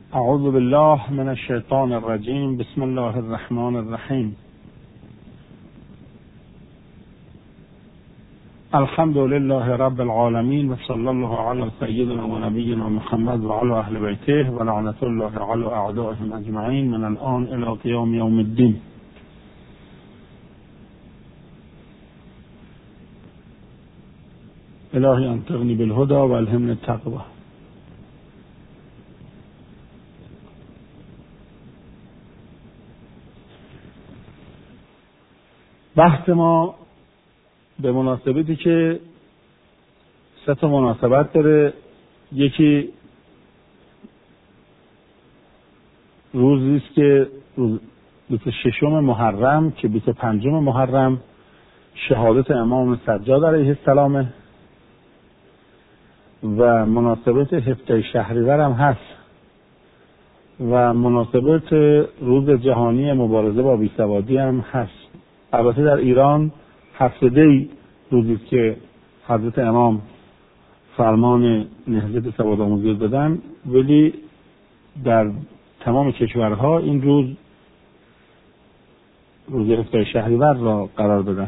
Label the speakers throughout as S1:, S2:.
S1: اعوذ بالله من الشیطان الرجیم. بسم الله الرحمن الرحیم. الحمد لله رب العالمین و صلی الله علی سیدنا و نبینا محمد و علی اهل بیته و لعنت الله علی اعدائهم اجمعین من الان الی قیام یوم الدین. الهی انطقنی بالهدى و الهمنی التقوی. بحث ما به مناسبتی که سه تا مناسبت داره. یکی روزی است که روز 26 محرم که 25 محرم شهادت امام سجاد علیه السلام و مناسبت 17 شهریور هم هست و مناسبت روز جهانی مبارزه با بیسوادی هم هست. البته در ایران هفته‌دی روزی که حضرت امام فرمان نهضت سوادآموزی دادن، ولی در تمام کشورها این روز 17 شهریور را قرار دادن.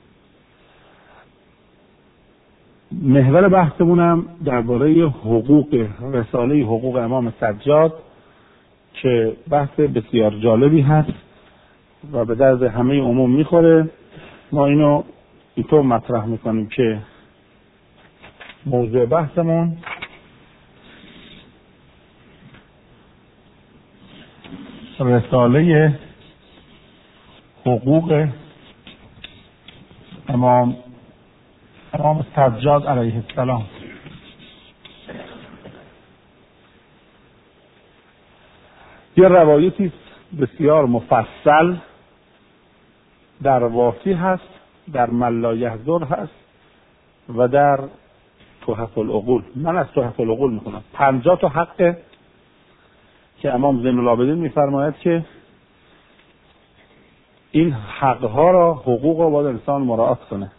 S1: محور بحثمونم درباره حقوق رساله حقوق امام سجاد که بحث بسیار جالبی هست و به درد همه عموم میخوره. ما اینو اینطور مطرح میکنیم که موضوع بحثمون رساله حقوق امام سجاد علیه السلام. یه روایتی بسیار مفصل در وافی هست، در من لا یحضر هست و در تحف العقول. من از تحف العقول میکنم. 50 تا حق که امام زین العابدین میفرماید که این حقها را، حقوق را باید انسان مراعات کنه.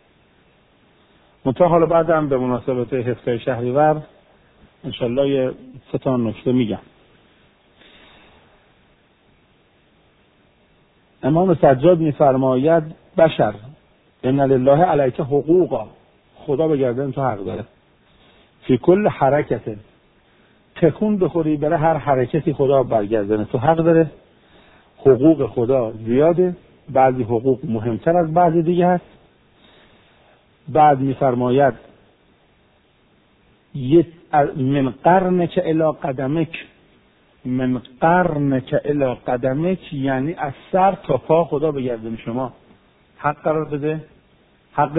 S1: منتها حالا بعدم به مناسبت 17 شهریور انشالله یه 3 تا نکته میگم. امام سجاد میفرماید بشر ان لله علیک حقوقا، خدا به گردن تو حق داره. فی کل حرکت، تکون بخوری بره هر حرکتی خدا برگردن تو حق داره. حقوق خدا زیاده، بعضی حقوق مهمتر از بعضی دیگه هست. بعد میفرماید من قرنک الی قدمک، من قرنک الی قدمک یعنی از سر تا پا خدا به گردن شما حق قرار بده. حق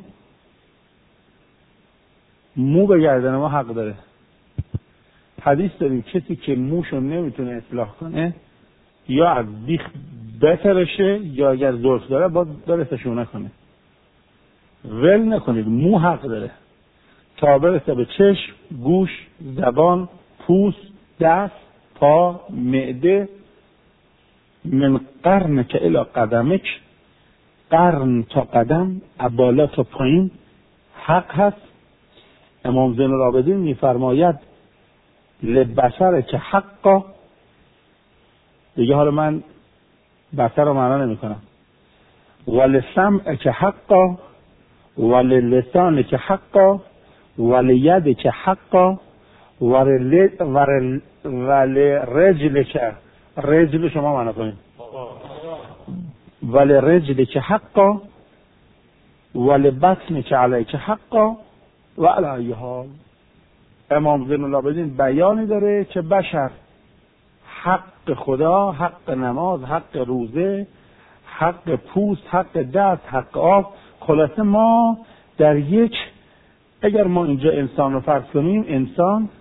S1: مو به گردن ما حق داره. حدیث داریم کسی که موشو نمیتونه اصلاح کنه یا از بیخ بترشه یا اگر زلف داره باید داره سشونه کنه. ول نکنید، مو حق داره تا برسه به چشم، گوش، زبان، پوست، دست، پا، معده. من قرنک الی قدمک، قرن تا قدم، بالا تا پایین حق هست. امام زین العابدین میفرماید لبصر که حقا، دیگه حالا من بصر رو معنا نمی کنم، ولسمع که حقا، وللسان که حقا، ولید که حقا، ولرجل که، رجل شما معنا کنید، ولرجل که حقا، ولبطن که علیک حقا و علی حال. امام زین العابدین بیانی داره که بشر حق خدا، حق نماز، حق روزه، حق پوست، حق دست، حق آب. خلاصه ما در یک، اگر ما اینجا انسان رو فرض کنیم، انسان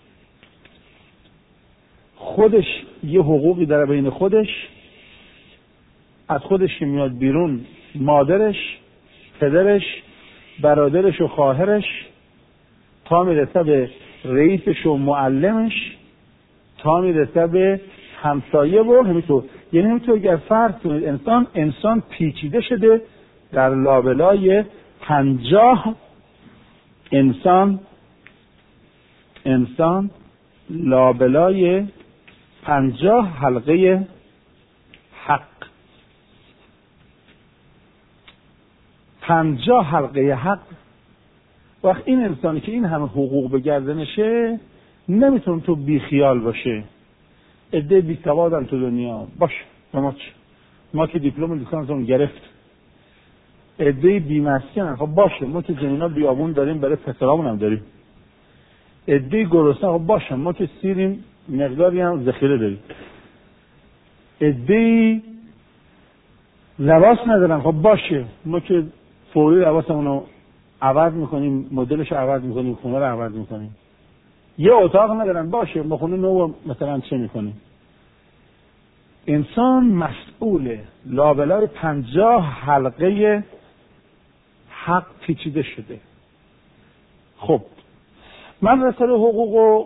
S1: خودش یه حقوقی داره بین خودش، از خودش میاد بیرون مادرش، پدرش، برادرش و خواهرش، تا میرسه به رئیسش و معلمش، تا میرسه به همسایه و همینطور. یعنی همینطور اگر فرض کنید انسان پیچیده شده در لابلای 50 انسان لابلای 50 حلقه حق. 50 حلقه حق. وقت این انسانی که این همه حقوق به گردنشه نمیتونه تو بیخیال باشه. عده بی‌سوادن تو دنیا، باش ما که دیپلم لیسانسمون گرفت. عده بی‌مسکن، خب باشه ما که زمینا بیابون داریم، برای پسرامون هم داریم. عده گرسنه، خب باشه ما که سیریم، مقداری هم ذخیره داریم. عده لباس ندارن، خب باشه ما که فوری لباسمون رو عوض میکنیم، مدلش رو عوض میکنیم، خونه رو عوض میکنیم. یه اتاق ندارن، باشه ما خونه نو مثلا چه میکنیم. انسان مسئوله، لابلای 50 حلقه حق پیچیده شده. خب من رساله حقوقو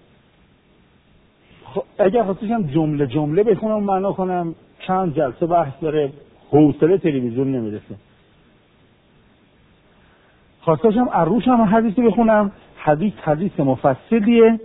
S1: اگر خواستم جمله جمله بخونم معنا کنم چند جلسه بحث داره، حوصله تلویزیون نمیرسه. خواستم عروش هم حدیثی بخونم، حدیث مفصلیه.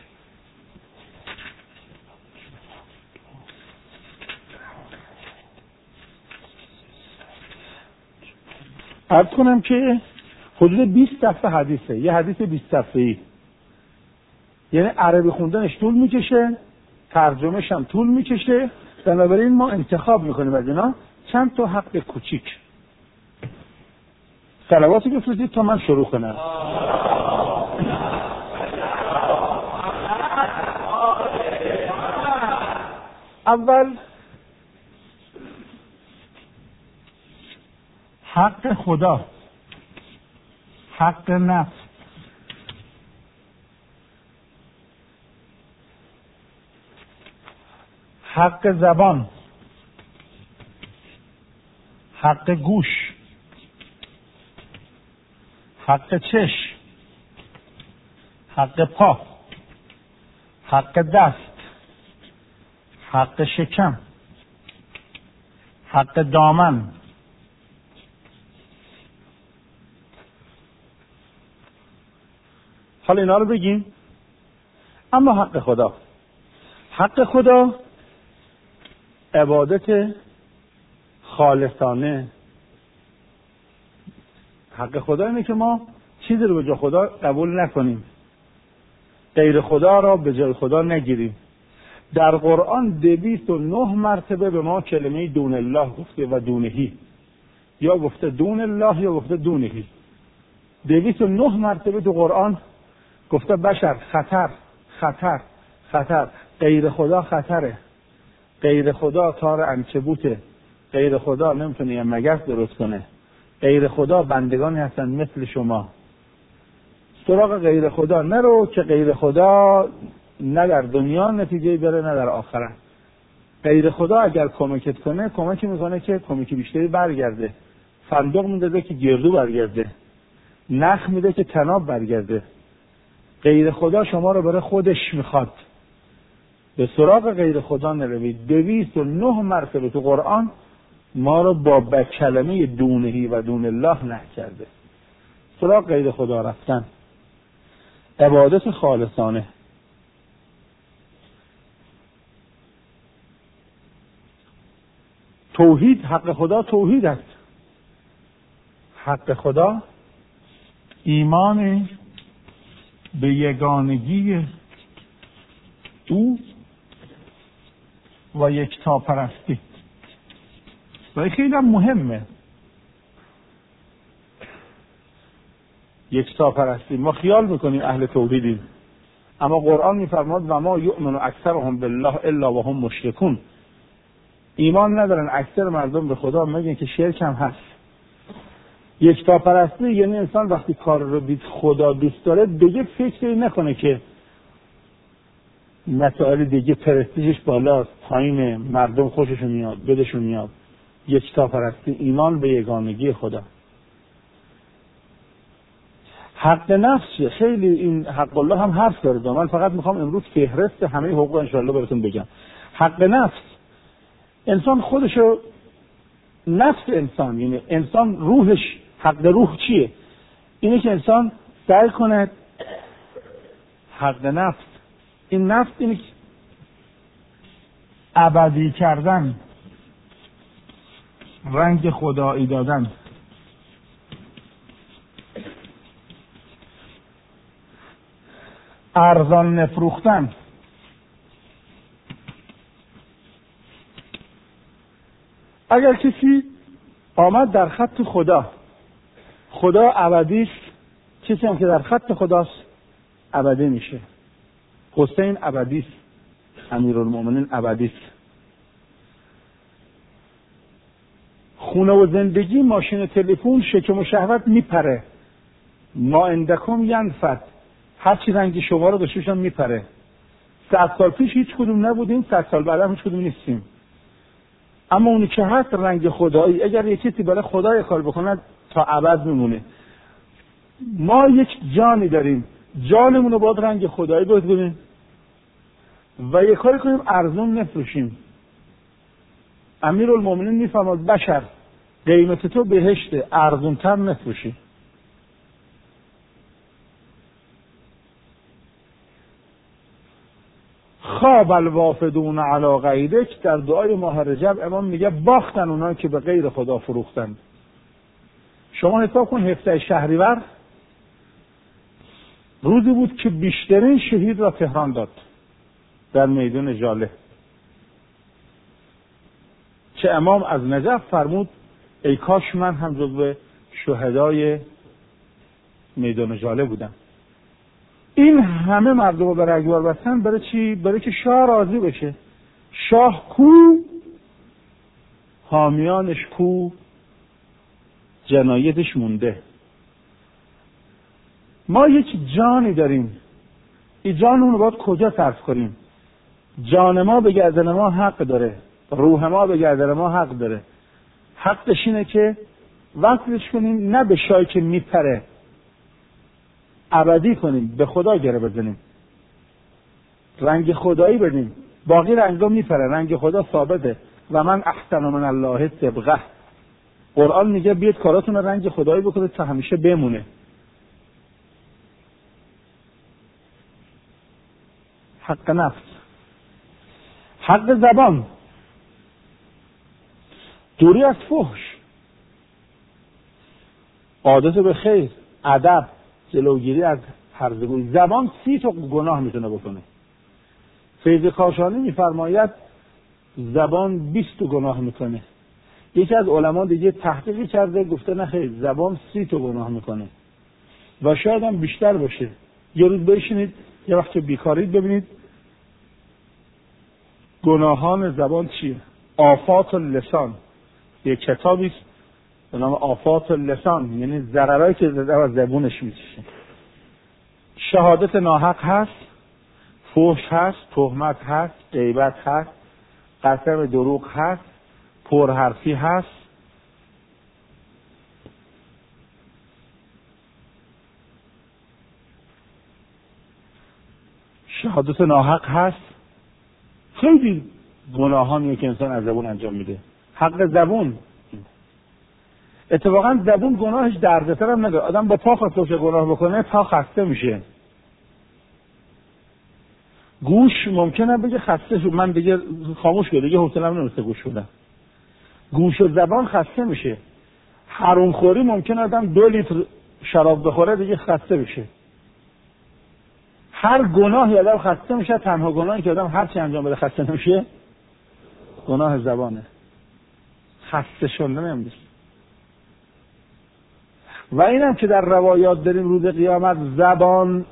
S1: عرض کنم که حدود 20 صفحه حدیثه، یه حدیث 20 صفحه‌ای، یعنی عربی خوندنش طول میکشه، ترجمهش هم طول میکشه. بنابراین ما انتخاب میکنیم از اینا چند تا حق کوچیک. صلواتی بفرستید تا من شروع کنم. اول حق خدا، حق نفس، حق زبان، حق گوش، حق چشم، حق پا، حق دست، حق شکم، حق دامن، حالا اینا رو بگیم. اما حق خدا، حق خدا عبادت خالصانه. حق خدا اینه که ما چیزی رو به جای خدا قبول نکنیم، غیر خدا را به جای خدا نگیریم. در قرآن 209 مرتبه به ما کلمه دون الله گفته و دونهی، یا گفته دون الله یا گفته دونهی. 209 مرتبه تو قرآن گفته بشر خطر خطر خطر، غیر خدا خطره، غیر خدا تار عنکبوته، غیر خدا نمیتونه یه مگس درست کنه، غیر خدا بندگانی هستن مثل شما. سراغ غیر خدا نرو که غیر خدا نه در دنیا نتیجه داره نه در آخرت. غیر خدا اگر کمکت کنه، کمکی میکنه که کمکی بیشتری برگرده. صندوق میده که گردو برگرده، نخ میده که تناب برگرده. غیر خدا شما رو برای خودش میخواد. به سراغ غیر خدا نروید. 209 مرتبه تو قرآن ما رو با کلمه دونهی و دون الله نه کرده. سراغ غیر خدا رفتن، عبادت خالصانه. توحید، حق خدا توحید است. حق خدا ایمان به یگانگی او و یکتاپرستی. و این خیلی مهمه، یکتاپرستی. ما خیال میکنیم اهل توحیدیم، اما قرآن میفرماد و ما یؤمن اکثرهم بالله الا وهم مشرکون. ایمان ندارن اکثر مردم به خدا مگر که شرک هم هست. یکتاپرستی یعنی انسان وقتی کار رو دید خدا دوست داره دیگه فکری نکنه که مسائل دیگه پرستیژش بالاست، پایینه، مردم خوششون میاد، بدشون میاد. یکتاپرستی، ایمان به یگانگی خدا. حق نفس، خیلی این حق الله هم حرف داره. من فقط میخوام امروز فهرست همه حقوق انشاءالله براتون بگم. حق نفس، انسان خودشو، نفس انسان یعنی انسان روحش، حق روح چیه؟ اینه که انسان سعی کنه حق نفس این نفس اینه که ابدی کردن، رنگ خدایی دادن. ارزان نفروختن. اگر کسی آمد در خط خدا ابدی است، کسی هم که در خط خداست ابدی میشه. حسین ابدی است، امیرالمومنین ابدی است. خونه و زندگی، ماشین، تلفن، شکم و شهوت میپره. ما عندکم ینفد، هر چی رنگی شما رو داشتشون میپره. 100 سال پیش هیچ کدوم نبودیم، 100 سال بعد هم هیچ کدوم نیستیم. اما اونی که هست رنگ خدایی، اگر یک کسی برای خدای کار بکنه تا ابد میمونه. ما یک جانی داریم، جانمون رو باید رنگ خدایی بدیم و یک کاری کنیم ارزون نفروشیم. امیرالمومنین میفرماد بشر قیمت تو بهشته، ارزونتر نفروشی. خواب الوافدون علی غیرک، در دعای ماه رجب امام میگه باختن اونایی که به غیر خدا فروختن. شما حساب کن 17 شهریور روزی بود که بیشترین شهید را تهران داد در میدان ژاله، که امام از نجف فرمود ای کاش من هم جزو شهدای میدان ژاله بودم. این همه مردم رو به رگبار بستن برای چی؟ برای که شاه راضی بشه. شاه کو؟ حامیانش کو؟ جنایتش مونده. ما یک جانی داریم، این جانمون رو باید کجا صرف کنیم؟ جان ما به گردن ما حق داره، روح ما به گردن ما حق داره. حقش اینه که وقتش کنیم، نه به شایی که میپره، ابدی کنیم، به خدا گره بزنیم، رنگ خدایی بدیم. باقی رنگا میپره، رنگ خدا ثابته. و من احسن من الله صبغه. قرآن میگه بیاید کاراتون رنگ خدایی بکنید تا همیشه بمونه. حق نفس، حق زبان، دوری از فحش، عادت به خیر، ادب، جلوگیری از هرزگویی. زبان 30 تا گناه میتونه بکنه. فیض کاشانی میفرماید زبان 20 تا گناه میکنه. یکی از علما دیگه تحقیقی کرده گفته نه خیر، زبان 30 تا گناه میکنه و شاید هم بیشتر باشه. یه روز بشینید یه وقت بیکارید ببینید گناهان زبان چیه. آفات اللسان، یه کتابی است به نام آفات اللسان، یعنی ضررایی که از زبونش میشه. شهادت ناحق هست، فحش هست، تهمت هست، غیبت هست، قسم دروغ هست، پرحرفی هست، شهادت ناحق هست. خیلی گناهانیه که انسان از زبون انجام میده. حق زبون، اتفاقا زبون گناهش دردسر هم نداره. آدم با پا خواست گناه بکنه پا خسته میشه. گوش ممکنه بگه خسته شد، من دیگه خاموش شده، دیگه حوصله‌ام نمیشه گوش بدم. گوش و زبان خسته میشه. حرام خوری ممکنه آدم 2 لیتر شراب بخوره دیگه خسته بشه. هر گناهی آدم خسته میشه. تنها گناهی که آدم هر چی انجام بده خسته نمیشه گناه زبانه. خسته شدن نمیشه. و اینم که در روایات داریم روز قیامت زبان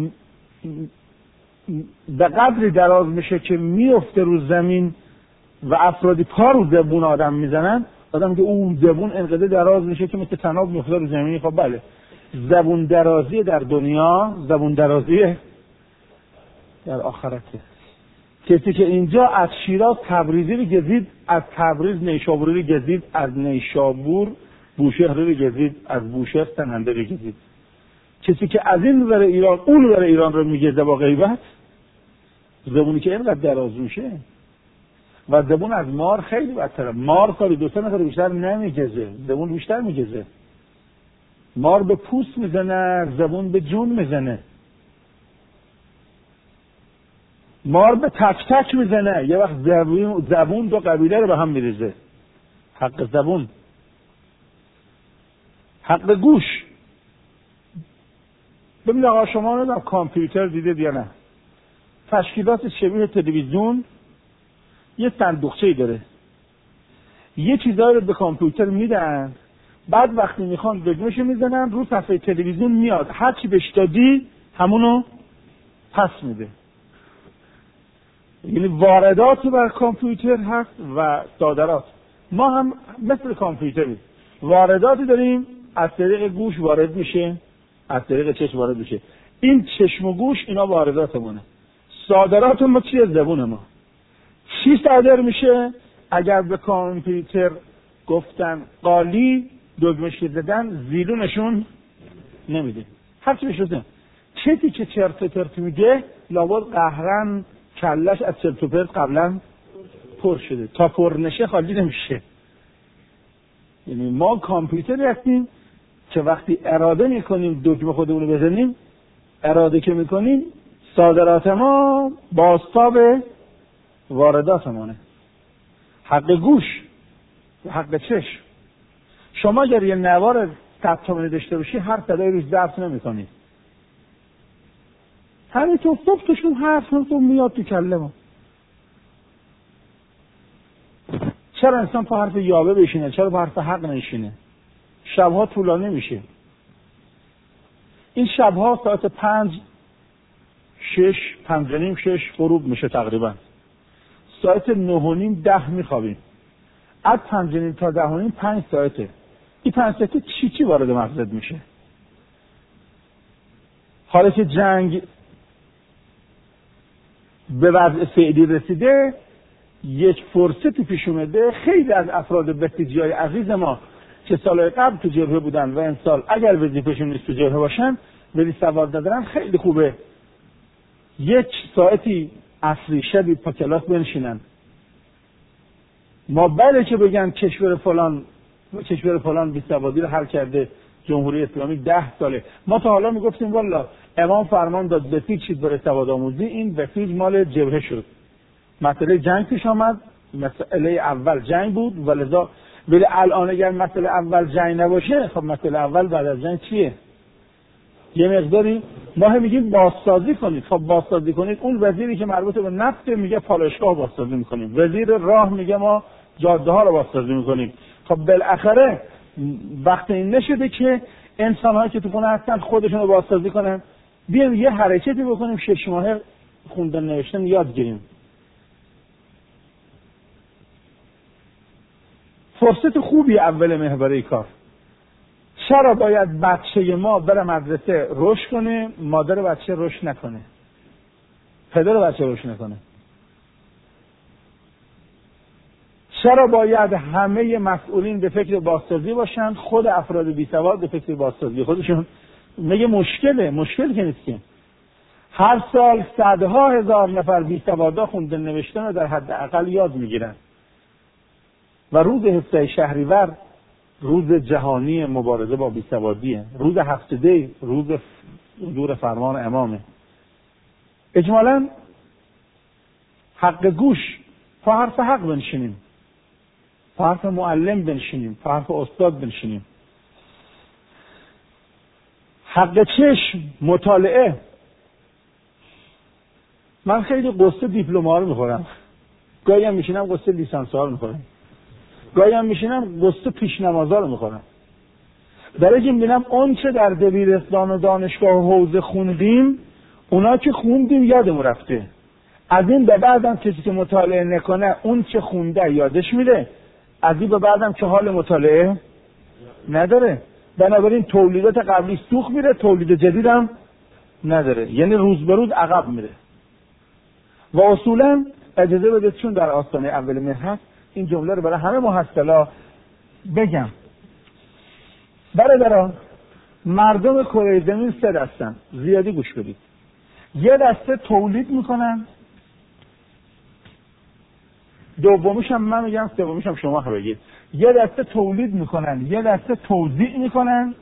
S1: به قدری دراز میشه که میفته رو زمین و افرادی پا رو زبون آدم میزنن. آدم که اون زبون انقدر دراز میشه که مثل تناب میفته رو زمین. خب بله، زبون درازی در دنیا، زبون درازی در آخرته. کسی که اینجا از شیراز تبریزی رو گزید، از تبریز نیشابوری رو گزید، از نیشابور بوشهر رو گزید، از بوشهر سننده رو گزید. کسی که از این ور ایران اون ور ایران رو میگزه با غیبت، زبونی که اینقدر دراز میشه. و زبون از مار خیلی بدتره. مار کاری 2-3 نفر بیشتر نمیگزه، زبون بیشتر میگزه. مار به پوست میزنه، زبون به جون میزنه. مار به تک تک میزنه، یه وقت زبون دو قبیله رو به هم میریزه. حق زبون، حق گوش. ببین آقا شما رو در کامپیوتر دیدید یا نه؟ تشکیلات شبیه تلویزیون یه صندوقچه‌ای داره، یه چیزایی رو به کامپیوتر میدن، بعد وقتی میخوان دکمه‌شو میزنن رو صفحه تلویزیون میاد، هر چی بهش دادی همونو پس میده. یعنی واردات بر کامپیوتر هست و صادرات. ما هم مثل کامپیوتری وارداتی داریم، از طریق گوش وارد میشه، از طریق چشم وارد میشه. این چشم و گوش اینا وارداتمونه. صادرات ما چیه؟ زبون ما. چی صادر میشه؟ اگر به کامپیوتر گفتن قالی، دکمه‌اش زدن، زیلونشون نمیده. هر چی بشه چیزی که چرت و پرت میگه لابد قهرن کلش از چرت و پرت قبلا پر شده، تا پر نشه خالی نمیشه. یعنی ما کامپیوتری هستیم که وقتی اراده میکنیم دکمه خودمون رو بزنیم، اراده که میکنیم صادرات ما بازتاب وارداتمونه. حق گوش، حق چشم. شما اگر یه نوار 100 تومانی داشته باشی هر صدای روش درس نمیکنی، همینطور صبحشون حرف میاد تو کله ما. چرا انسان پا حرف یاوه بشینه؟ چرا پا حرف حق نشینه؟ شبها طولانی میشه. این شبها ساعت 5 6 5:30 6 غروب میشه تقریبا. ساعت 9:30 10 میخوابیم. از 5:30 تا 10:30 5 ساعته. این 5 ساعته چی وارد مغزت میشه؟ حالا که جنگ به وضع فعلی رسیده، یک فرصتی پیش اومده، خیلی از افراد بسیجی‌های عزیز ما که سالهای قبل تو جبهه بودن و این سال اگر وظیفه‌شون نیست تو جبهه باشن ولی سواد ندارن، خیلی خوبه 1 ساعتی عصری شبی پا کلاس بنشینن. ما بله که بگن کشور فلان بی‌سوادی رو حل کرده، جمهوری اسلامی 10 ساله. ما تا حالا میگفتیم والا امام فرمان داد بسیج چیز برای سواد آموزی، این بسیج مال جبهه شد. مسئله جنگ پیش آمد، مسئله اول جنگ بود ولذا، ولی الان اگر مسئله اول جنگ نباشه، خب مسئله اول بعد از جنگ چیه؟ یه مقداری ما هم میگیم بازسازی کنید. خب بازسازی کنید، اون وزیری که مربوط به نفت میگه پالایشگاه بازسازی میکنیم، وزیر راه میگه ما جاده ها رو بازسازی میکنیم. خب بالاخره وقت این نشده که انسان‌هایی که تو خونه هستن خودشون رو بازسازی کنن، بیایم یه حرکتی بکنیم 6 ماهه خوندن نوشتن یاد گیریم. فرصت خوبی اول محوره کار. چرا باید بچه ما بره مدرسه رشد کنه، مادر بچه رشد نکنه، پدر بچه رشد نکنه؟ چرا باید همه مسئولین به فکر بازسازی باشن، خود افراد بی‌سواد به فکر بازسازی خودشون؟ میگه مشکل که نیست که هر سال صدها هزار نفر بی‌سوادا خوندن نوشتن رو در حداقل یاد میگیرن و روز 17 شهریور روز جهانی مبارزه با بی‌سوادیه، روز هفته‌دی، روز صدور فرمان امامه. اجمالاً حق گوش، پا حرف حق بنشینیم، پا حرف معلم بنشینیم، پا حرف استاد بنشینیم. حق چشم، مطالعه. من خیلی قصه دیپلم‌ها رو میخورم، گاهی هم میشینم قصه لیسانس‌ها رو میخورم، گاهی هم میشینم قصه پیشنمازها رو میخورم. برای اینکه میبینم اون چه در دبیرستان و دانشگاه و حوزه خوندیم، اونا که خوندیم یادمون رفته. از این به بعدم کسی که مطالعه نکنه اون چه خونده یادش میره، از این به بعدم که حال مطالعه نداره. بنابراین تولیدات قبلی سوخت میره، تولید جدیدم نداره، یعنی روز به روز عقب میره. و اصولا اجازه بدید چون در آستانه اول مهر هست این جمله رو برای همه محصلا بگم. برادران، مردم کره زمین 3 دستن، زیادی گوش بدید. یه دسته تولید میکنن، دومیش هم من میگم، سومیش هم شما بگید. یه دسته تولید میکنن، یه دسته توزیع میکنن،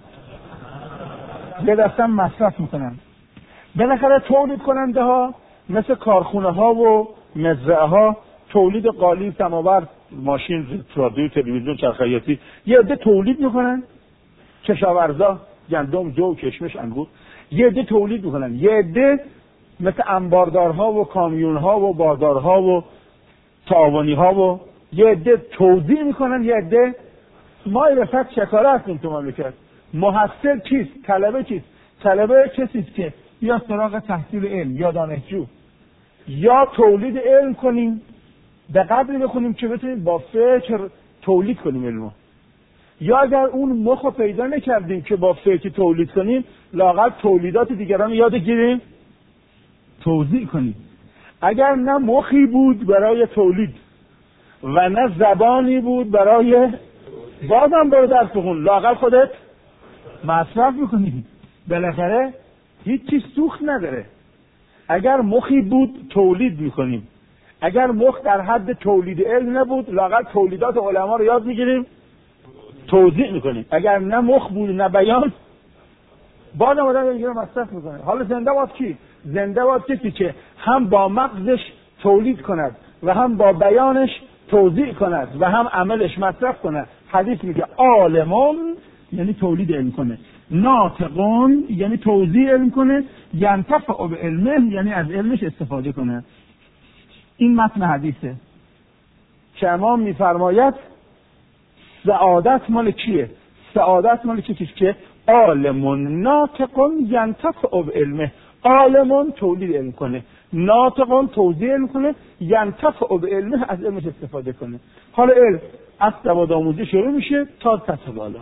S1: یه دسته مصرف میکنن. بالاخره تولید کننده ها مثل کارخونه ها و مزرعه ها تولید قالی، سماور، ماشین، رادیو، تلویزیون، چرخیاتی، یه عده تولید میکنن، کشاورزا گندم، جو، کشمش، انگور، یه عده تولید میکنن، یه عده مثل انباردارها و کامیونها و باردارها و تعاونی ها و یه عده توزیع میکنن، یه عده ما رفت شکاره هستیم تو مملکت. محصل چیست؟ طلبه چیست؟ طلبه کسیست که یا سراغ تحصیل علم یا دانشجو، یا تولید علم کنیم به قدری بخونیم که بتونیم با فکر تولید کنیم علمو، یا اگر اون مخو پیدا نکردیم که با فکر تولید کنیم، لااقل تولیدات دیگران یاد گیریم توزیع کنیم. اگر نه مخی بود برای تولید و نه زبانی بود برای بازم برو درس بخون، لااقل خودت مصرف میکنی، بالاخره هیچ چیز سوخت نداره. اگر مخی بود تولید میکنیم، اگر مخ در حد تولید علم نبود، لااقل تولیدات علما رو یاد میگیریم توزیع میکنیم. اگر نه مخ بود نه بیان، بازم آدم اینجوری مصرف میکنه. حالا زنده باد کی؟ زنده باد کسی که هم با مغزش تولید کند و هم با بیانش توزیع کند و هم عملش مصرف کند. حدیث میگه عالمون یعنی تولید علم کنه، ناطقون یعنی توزیع علم کنه، ینتفع بعلمه یعنی از علمش استفاده کنه. این متن حدیثه که امام میفرماید سعادت مال کیه؟ سعادت مال کسی که عالمون ناطقون ینتفع بعلمه، عالمون تولید علم کنه، ناطقون توزیع علم کنه، ینتفع بعلمه از علمش استفاده کنه. حالا علم از سواد آموزی شروع میشه تا سطح بالا.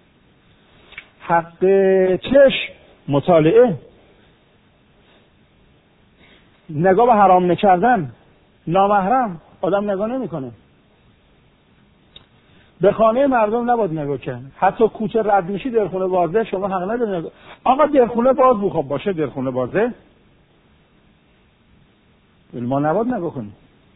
S1: حق چشم مطالعه، نگاه به حرام نکردن، نامحرم آدم نگاه نمیکنه. به خانه مردم نباید نگاه کرد. حتی کوچه رد میشی درخونه بازه، شما حق نداری نگاه. آقا درخونه باز بود، خب باشه درخونه بازه، ما نباید نگاه کنیم.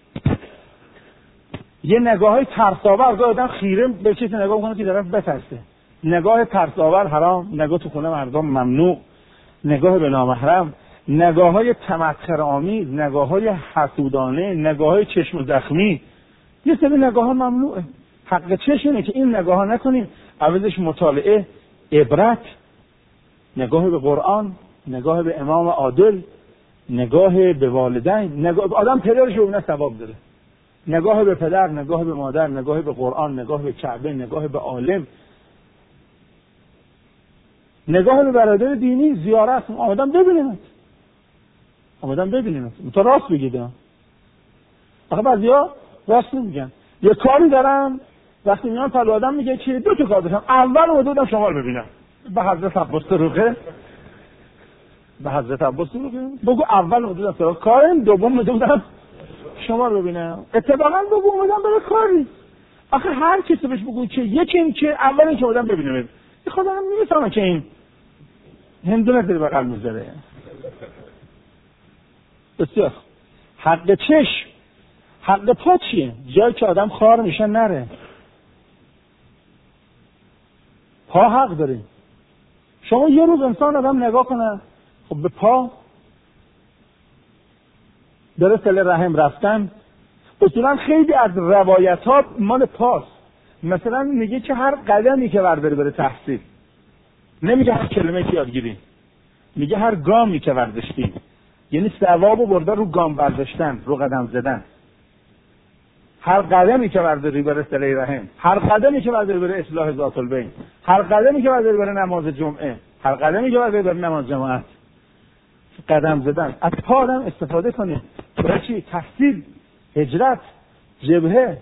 S1: یه نگاهی ترس‌آور آدم خیره به چیزی نگاه کنه که طرف بترسه. نگاه ترس‌آور حرام، نگاه تو خونه مردم ممنوع، نگاه به نامحرم، نگاه‌های تمسخرآمیز، نگاه‌های حسودانه، نگاه‌های چشم زخمی، یه سری نگاه‌ها ممنوعه. حق چشم اینه که این نگاه‌ها نکنیم، عوضش مطالعه، عبرت، نگاه به قرآن، نگاه به امام عادل، نگاه به والدین، نگاه آدم پدرش اون ثواب داره. نگاه به پدر، نگاه به مادر، نگاه به قرآن، نگاه به کعبه، نگاه به عالم، نگاه به برادر دینی، زیارت، آدم ببینه، آدم ببینه. تو راست بگید. آخه بعضیا راست میگن. یه کاری دارم، وقتی میان پلو آدم میگه چی؟ دو تا کار داشتم. اول اومدم شما رو ببینم. به حضرت عباس روقه، به حضرت عباس روقه بگو اول اومدم سراغ کارم، دوم اومدم شما رو ببینم. اتفاقا بگو اومدم برای کاری. آخه هر کسی بهش بگو که یکی این که اول این که اومدم ببینم. خدا هم نمیفهمه که این هندونه داره بغل میذاره. بسیار. حق چشم، حق پا چیه؟ جایی که آدم خار میشه نره. پا حق داره. شما یه روز انسان آدم نگاه کنه، خب به پا داره صله رحم رفتن. اصولا خیلی از روایتات مال پاست. مثلا میگه که هر قدمی که برداری بره تحصیل، نمیگه هر کلمه که یادگیری، میگه هر گامی که برداشتی، یعنی ثوابو برده رو گام برداشتن، رو قدم زدن. هر قدمی که برداری بره صله رحم، هر قدمی که برداری بره اصلاح ذات البین، هر قدمی که برداری بره نماز جمعه، هر قدمی که برداری بره نماز جماعت، قدم زدن. از پا آدم استفاده کنه. برای چی؟ تحصیل، هجرت، جبهه.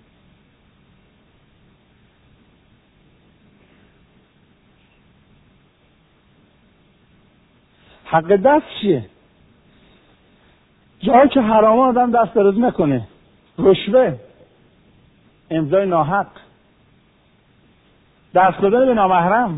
S1: حق دست چیه؟ جایی که حرام آدم دست دراز نکنه. رشوه، امضای ناحق، دست دادن به نامحرم،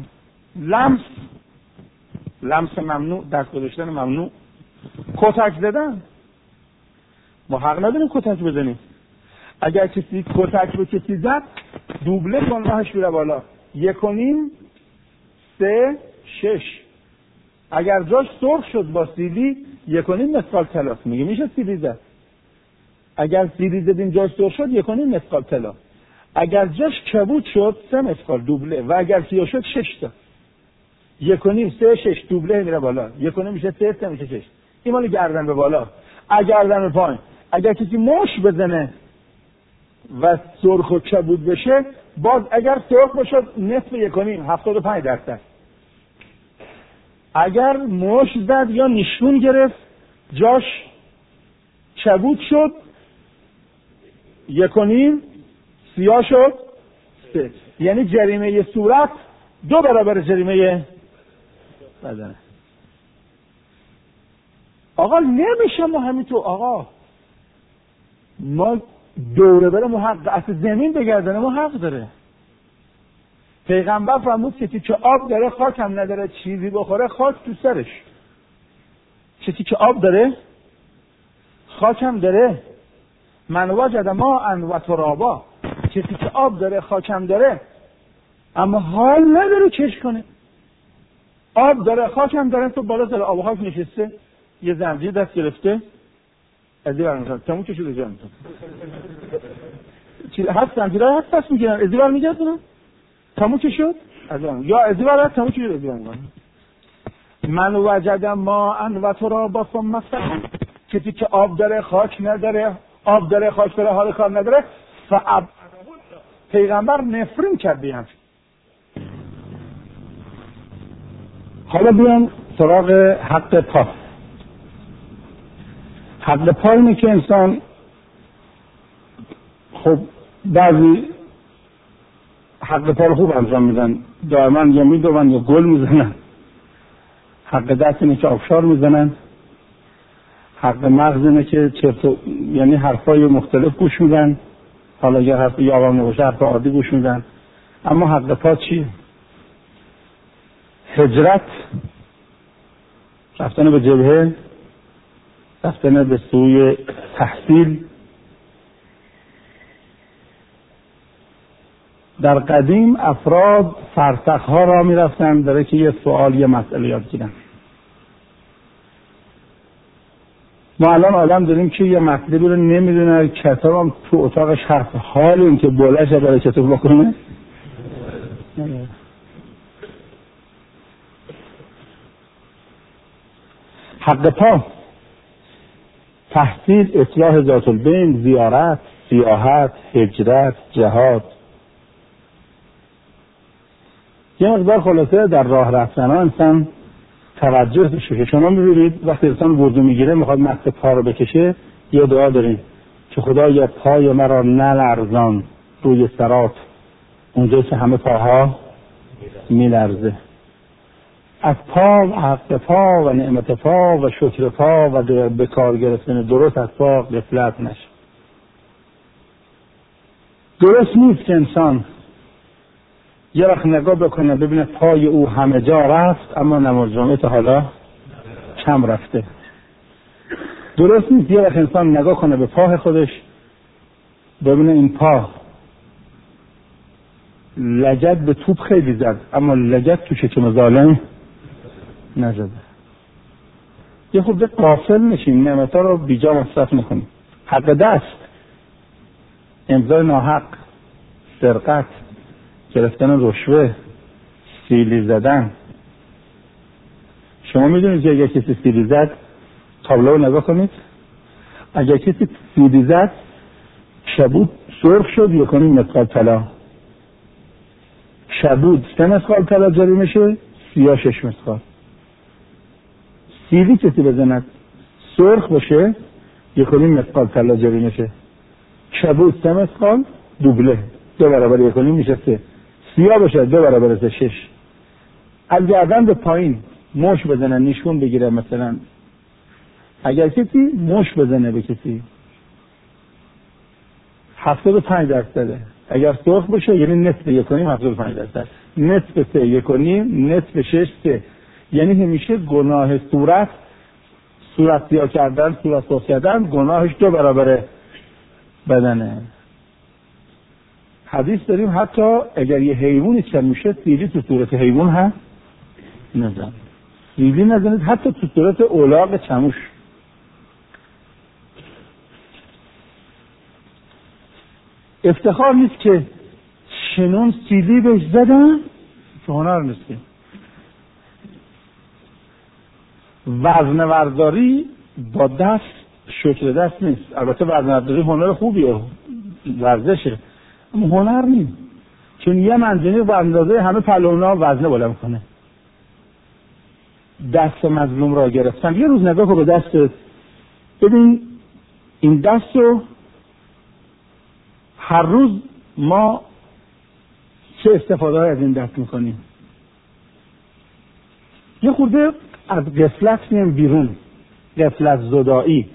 S1: لمس ممنوع، دست گذاشتن ممنوع، کتک زدن. ما حق نداریم کتک بزنیم. اگر کسی کتک به کسی زد، دوبله کن راهش میره بالا. 1.5 3 6 اگر جاش سرخ شد با سیلی 1.5 مثقال طلا میشه سیلی زد. اگر سیلی زدیم جاش سرخ شد 1.5 مثقال طلا. اگر جاش کبود شد 3 مثقال دوبله و اگر سیاه شد 6 تا. 1.5 3 6 دوبله میره بالا. 1.5 میشه 3 میشه 6. این مال گردن به بالا. اگر گردن به پایین. اگر کسی مش بزنه و سرخ و کبود بشه، باز اگر سرخ بشه نصف 1.5 75%. اگر مش زد یا نشون گرفت جاش کبود شد 1.5 سیاه شد 3. یعنی جریمه صورت 2 برابر جریمه بدنه. آقا نمیشه ما همینطور. آقا ما دوره بره محقق اصل زمین بگردنه ما حق داره. پیغمبر فرمود کسی که آب داره خاک هم نداره چیزی بخوره خاک تو سرش. کسی که آب داره خاک هم داره. من وجد ماء و ترابا. کسی که آب داره خاک هم داره اما حال نداره چش کنه. آب داره خاک هم داره تو بالا سر آب و خاک نشسته یه زنجیر دست گرفته ازی برمیگرد تموم که شده جان هست زنجیره هست دست میگیرن ازی برمیگردونن تموم که شد یا ازی برد تموم که شد ازی برمیگردن. من وجد ماء و ترابا ثم سقا. کسی که آب داره خاک نداره آب داره خاک داره حال کار نداره پیغمبر نفرین کرد بیان. حالا بیان سراغ حق پا. حق پا اینه که انسان خب بعضی حق پا رو خوب انجام میدن دائما یا میدون یا گل میزنن. حق دست اینه که آبشار میزنن. حق مغز اینه که یعنی حرفای مختلف گوش میدن. حالا اگر حرف یاوان نباشه حرف عادی گوش میدن. اما حق پا چیه؟ هجرت، رفتن به جبهه، رفتن به سوی تحصیل. در قدیم افراد فرسخها را می رفتن برای که یه سوال یه مسئله یاد گیرن. ما الان آدم داریم که یه مسئله رو نمیدونه کتاب هم تو اتاقش هست حال این که بلش برای کتاب بکنه. حق پا تحصیل، اصلاح ذات البین، زیارت، سیاحت، هجرت، جهاد. یه مقدار خلاصه در راه رفتن ها انسان توجه بشه. شما می‌بینید وقتی انسان وضو میگیره میخواد مست پا رو بکشه یه دعا داریم که خدایا پای مرا نلرزان روی صراط اونجا که همه پاها میلرزه. از پا و حق پا و نعمت پا و شکر پا و به کار گرفتن درست از پا غفلت نشه. درست نیست که انسان یه وقت نگاه بکنه ببینه پای او همه جا رفت اما نماز جمعه تا حالا کم رفته. درست نیست یه وقت انسان نگاه کنه به پای خودش ببینه این پا لگد به توپ خیلی زد اما لگد تو شکم ظالم نزده. یه خود غافل نشیم، نعمت‌ها رو بیجا مصرف نکنیم. حق دست، امضای ناحق، سرقت، گرفتن رشوه، سیلی زدن. شما میدونید که اگر کسی سیلی زد تابلو رو نگاه کنید. اگر کسی سیلی زد شبود سرخ شد 1.5 مثقال طلا. شبود 3 مثقال طلا جریمه شه، سیاه 6 مثقال. سیلی کسی بزند سرخ باشه 1.5 مثقال طلا جریمه شه. شبود 3 مثقال دوبله 2 برابر 1.5 میشه 3. سیاه باشه 2 برابر 6. از گردن به پایین مش بزنن نشون بگیره. مثلا اگر کسی مش بزنه به کسی 75%. اگر سرخ باشه یعنی نصف 1.5 75%. نصف 3 1.5 نصف 6 3. یعنی همیشه گناه صورت سیاه کردن صورت سرخ کردن گناهش 2 برابر بدنه. حدیث داریم حتی اگر یه حیوانی چن میشه سیلی تو صورت حیوان هم نزن. ریلی نزنید حتی تو صورت اولاغ چموش. افتخار نیست که شنون سیلی بهش زدن، که هنر نیست. وزن ورداری با دست شکل دست نیست. البته وزن ورداری هنر خوبیه، ورزشه، اما هنر نیست. چون یه منجنیق با اندازه همه پلونا وزنه بالا میکنه. دست مظلوم را گرفتن. یه روز نگاه کن به دستت، ببین این دست رو هر روز ما چه استفاده های از این دست میکنیم. یه خورده از غفلت میایم بیرون، غفلت زدایی.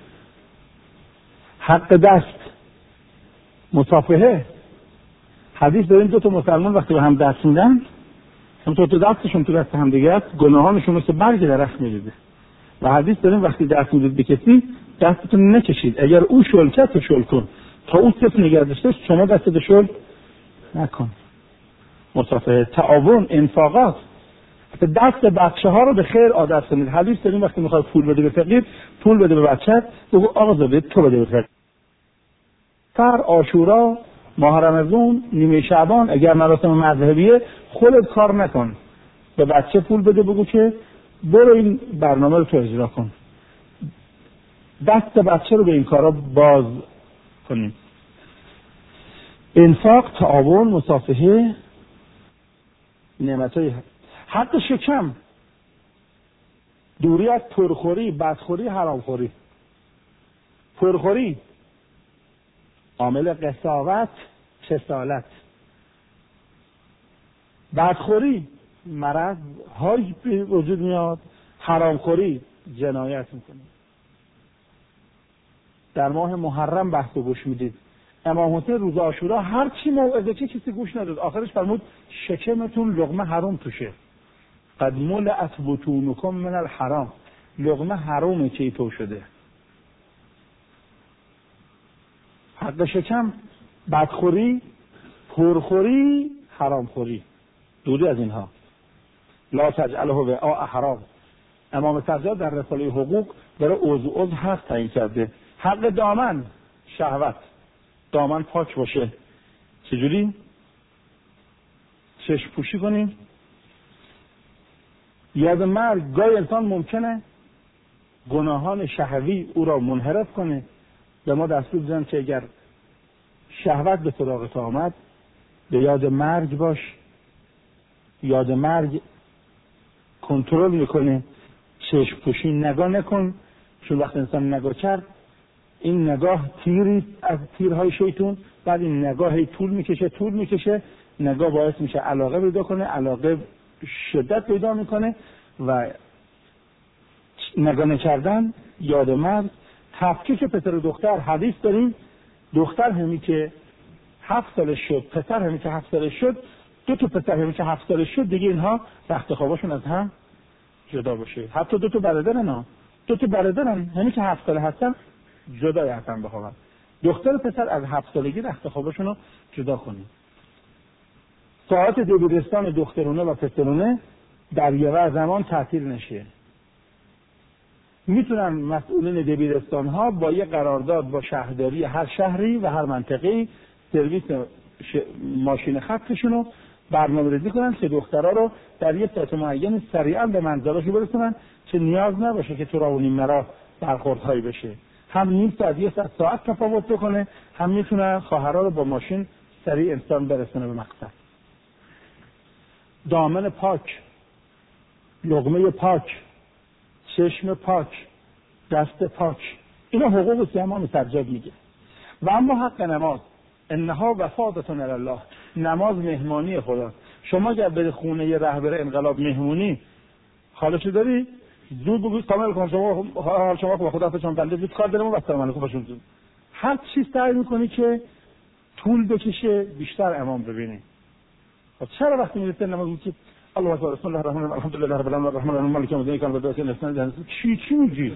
S1: حق دست مصافحه. حدیث داریم دو تا مسلمان وقتی به هم دست میدن، هم تو دستشون تو دست هم دیگه است، گناهانشون مثل برگ درخت میریزه. و حدیث داریم وقتی دست میدید به کسی دستتون نکشید، اگر او شل کرد تو شل کن، تا او صفر نگه داشته شما دستت شل نکن. مصافحه، تعاون، انفاقات. دست بچه ها رو به خیر عادت کنید. حدیث داریم وقتی میخواد پول بده به فقیر، پول بده به بچه‌ت، بگو آقا زاده تو بده به فقیر. سر عاشورا، ماه رمضان، نیمه شعبان، اگر مراسم مذهبیه خودت کار نکن، به بچه پول بده، بگو که برو این برنامه رو تو اجرا کن. دست بچه رو به این کارا باز کنیم. انفاق، تعاون، مصافحه، نعمتای حق شکم، دوری از پرخوری، بدخوری، حرامخوری. پرخوری عامل قساوت، کسالت. بدخوری مرض های وجود میاد. حرامخوری جنایت میکنه. در ماه محرم بحث گوش میدید. امام حسین روز عاشورا هر چی موعظه کسی گوش نداد، آخرش فرمود شکمتون لقمه حرام توشه. قد ملأت بطونکم من الحرام. لقمه حرامه که تو شده. حق شکم، بدخوری، پرخوری، حرامخوری. دوری از اینها. لا تجعله وعاء حرام. امام سجاد در رساله حقوق داره عضو حق تعیین کرده. حق دامن، شهوت. دامن پاک باشه. چجوری؟ چشم پوشی کنیم. یاد مرگ، گاهی انسان ممکنه گناهان شهوی او را منحرف کنه. به ما دستور دادن که اگر شهوت به سراغت آمد به یاد مرگ باش. یاد مرگ کنترل میکنه. چشم پوشی نگاه نکن، چون وقت انسان نگاه کرد این نگاه تیری از تیرهای شیطون، بعد این نگاه طول میکشه، نگاه باعث میشه علاقه پیدا کنه، علاقه شدت پیدا میکنه و نگاه نکردن، یاد مرگ، تفکیک پسر و دختر. حدیث داریم دختر همی که 7 سالش شد، پسر همی که 7 سالش شد، دو تا پسر همی که 7 سالش شد دیگه اینها رخت خوابشون از هم جدا باشه. حتی دو تا برادرن همی که 7 ساله هستن جدا هستن بخوابن. دختر پسر از 7 سالگی رخت خوابشون رو جدا کنیم. ساعت دبیرستان دخترونه و پسرونه در یه زمان تعطیل نشه. میتونن مسئولین دبیرستان ها با یه قرارداد با شهرداری هر شهری و هر منطقه‌ای سرویس ماشین خطشون رو برنامه‌ریزی کنن که دخترها رو در یه ساعت معین سریعا به منزلشون برسونن که نیاز نباشه که تو راه و نیم مرا برخوردهایی بشه. هم نیم ساعت یه ساعت تفاوت بکنه، هم میتونه خواهرها رو با ماشین سریع انسان برسونه به مقصد. دامن پاک، لقمه پاک، چشم پاک، دست پاک، اینا حقوق امام سجاد میگه. و اما حق نماز، انها وفادتون الی الله. نماز مهمانی خدا. شما اگر به خونه یه رهبر انقلاب مهمونی حالشو داری، زود بگو کامل کن شما با خدا فشان بنده زود کار دارم و السلام علیکم باشون. هر چیز سعی میکنی که طول بکشه بیشتر امام ببینی. خب چرا وقتی میرسه نماز میگی الله اکبر بسم الله الرحمن الرحیم الحمد لله رب العالمین الرحمن الرحیم مالک یوم الدین کان بدات الاسلام چی میگی؟